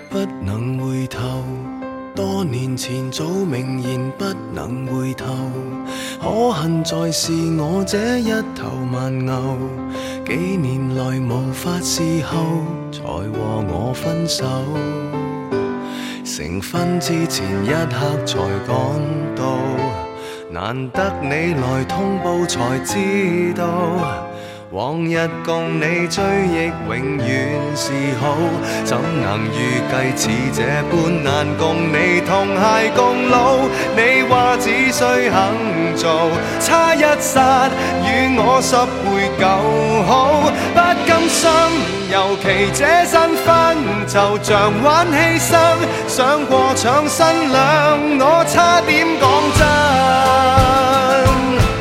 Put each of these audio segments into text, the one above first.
不能回頭。多年前早明言不能回頭，可恨在是我這一頭蠻牛，幾年來無法侍候，才和我分手。成婚之前一刻才趕到，難得你來通報才知道，往日共你追憶永遠是好，怎能預計似這般難共你同偕共老？你話只需肯做，差一剎與我10倍夠好，不甘心，尤其這身份就像玩犧牲，想過搶新娘，我差點講真。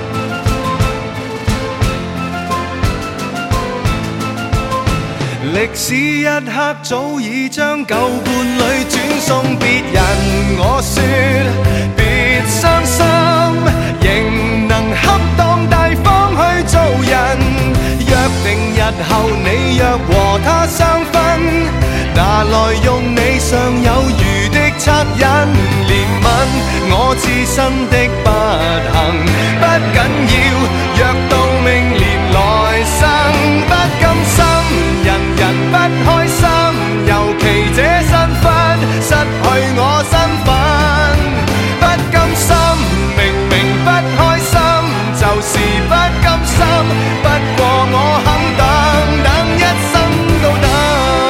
歷史一刻早已將舊伴侶轉送別人，我說別傷心，仍能恰當大方去做人。約定日後你若和他相分，拿來用你尚有餘的惻隱憐憫我自身的不幸，不緊要，若到明年來生，不甘心人人不開心，尤其這身份失去我身份，不甘心，明明不開心，就是不甘心，不過我肯等，等一生都等，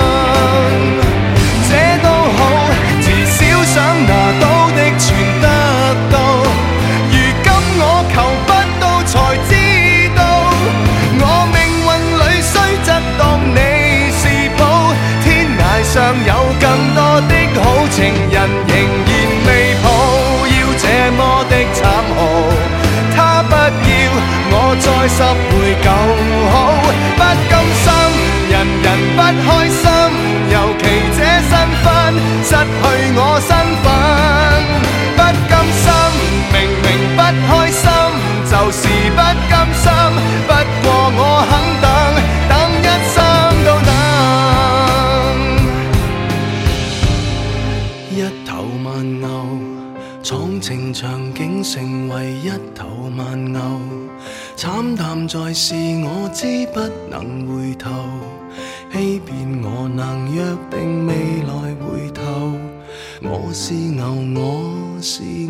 這都好，至少想拿到的全得到，如今我求不到才知道，我命運裏雖則當你是寶，天涯上有更多的好情人仍然未抱，要這麼的慘豪，他不要我再10倍夠好，不甘心人人不開心，尤其這身份失去我身份，不甘心明明不開心，就是不甘心，不過我肯等，等一生都等。一頭蠻牛，闖情場竟成為一頭蠻牛，慘淡在是我知不能回頭，欺騙我能約定未來回頭，我是牛，我是